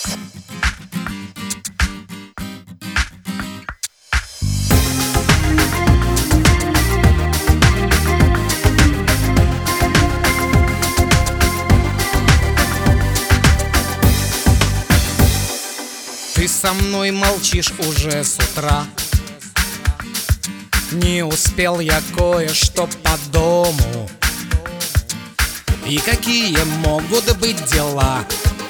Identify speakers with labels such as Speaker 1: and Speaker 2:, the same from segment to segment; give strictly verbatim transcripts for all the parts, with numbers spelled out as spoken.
Speaker 1: Ты со мной молчишь уже с утра. Не успел я кое-что по дому. И какие могут быть дела?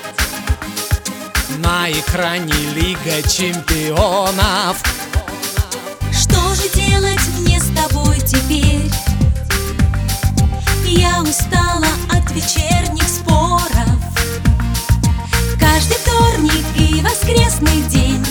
Speaker 1: На экране Лига чемпионов.
Speaker 2: Что же делать мне с тобой теперь? Я устала от вечерних споров. Каждый вторник и воскресный день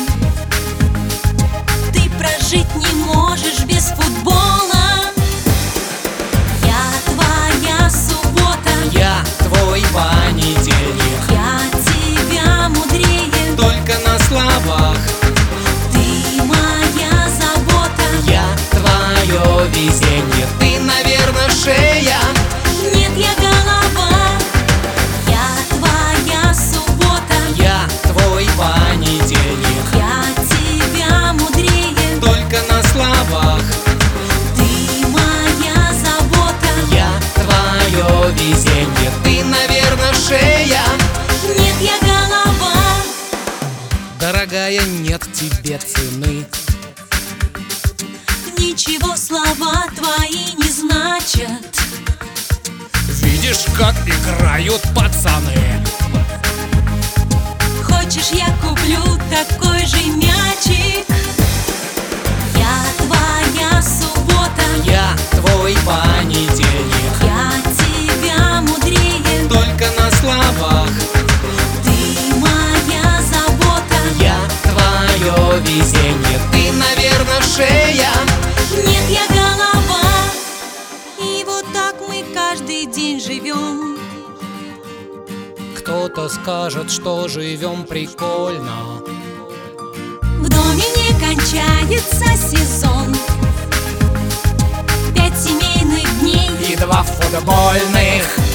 Speaker 2: ты прожить не можешь без футбола. Я твоя суббота,
Speaker 1: Я твой понедельник.
Speaker 2: я тебя мудрее.
Speaker 1: Только на словах.
Speaker 2: Ты моя забота,
Speaker 1: Я твое везенье. Ты, наверное, шея.
Speaker 2: нет, я голова. Я твоя суббота,
Speaker 1: Я твой понедельник.
Speaker 2: я тебя мудрее.
Speaker 1: Только на словах.
Speaker 2: Ты моя забота,
Speaker 1: Я твое везенье. Ты, наверное, шея.
Speaker 2: нет, я голова.
Speaker 1: Дорогая, нет тебе цены.
Speaker 2: Ничего слова твои не значат.
Speaker 1: Видишь, как играют пацаны.
Speaker 2: Хочешь, я куплю такой же мячик? Я твоя суббота,
Speaker 1: Я твой понедельник.
Speaker 2: я тебя мудрее.
Speaker 1: Только на словах.
Speaker 2: Ты моя забота,
Speaker 1: Я твое везенье. Ты, наверное, шея.
Speaker 2: нет, я голова. И вот так мы каждый день живем.
Speaker 1: Кто-то скажет, что живем прикольно.
Speaker 2: В доме не кончается сезон. Пять семейных дней
Speaker 1: И два футбольных.